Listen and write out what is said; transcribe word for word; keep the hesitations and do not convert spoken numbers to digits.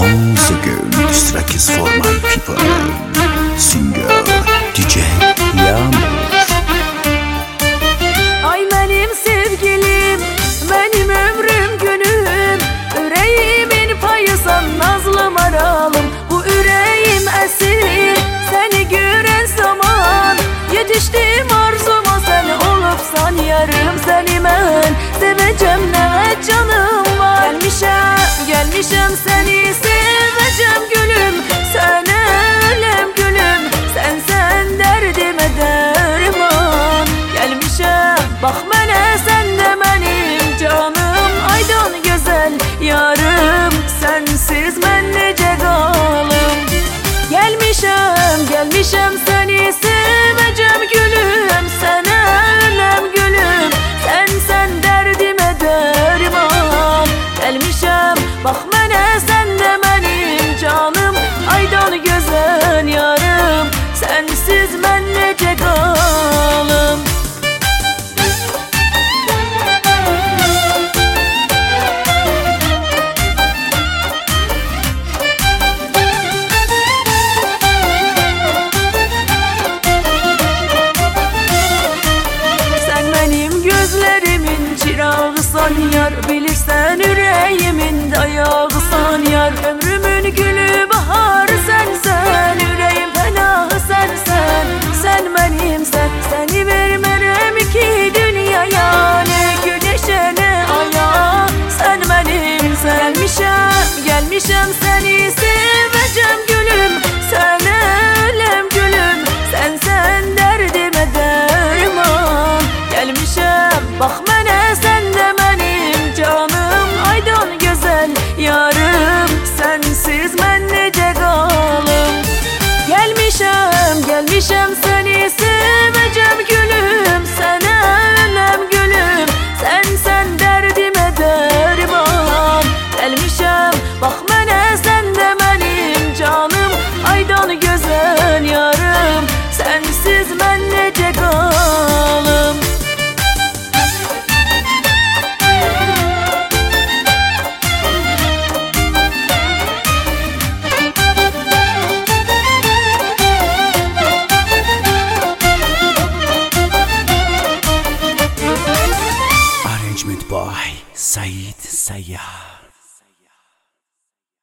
once again, this track is for my people. Singer D J Yağmur. Ay benim sevgilim, benim ömrüm günüm, yüreğimin payısan nazlı maralım. Bu yüreğim esir, seni gören zaman yetiştim arzuma, sen olupsan yarım. Seni ben seveceğim, ne canım var. Gelmişem, gelmişem seni seveceğim gülüm, sana ölem gülüm, sen sen derdime derman. Gelmişem bak mene, sen de benim canım, aydan güzel yarım, sensiz ben nece kalım. Gelmişem, gelmişem seni seveceğim gülüm, sana ölem gülüm, sen sen derdime derman. Gelmişem bak mene, sen de benim canım, aydan güzel yarım, sensiz ben nece kalım. Gözlerimin çırağısan yar, bilirsen yüreğimin dayağısan yar. Ömrümün gülü bahar sensen, yüreğim fenahı sensen. Sen benimsen, seni vermerem iki dünyaya, ne güneşe ne aya. Sen benimsen, gelmişem, gelmişem sen